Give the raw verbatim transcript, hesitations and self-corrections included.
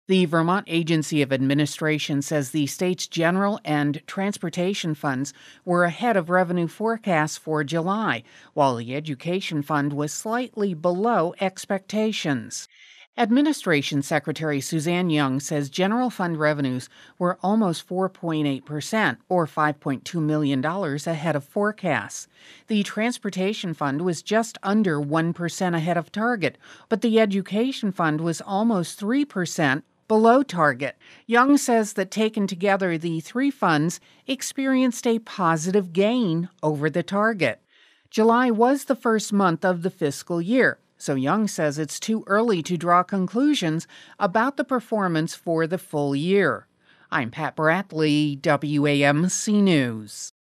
The Vermont Agency of Administration says the state's general and transportation funds were ahead of revenue forecasts for July, while the education fund was slightly below expectations. Administration Secretary Suzanne Young says general fund revenues were almost four point eight percent, or five point two million dollars ahead of forecasts. The transportation fund was just under one percent ahead of target, but the education fund was almost three percent below target. Young says that taken together, the three funds experienced a positive gain over the target. July was the first month of the fiscal year, so Young says it's too early to draw conclusions about the performance for the full year. I'm Pat Bradley, W A M C News.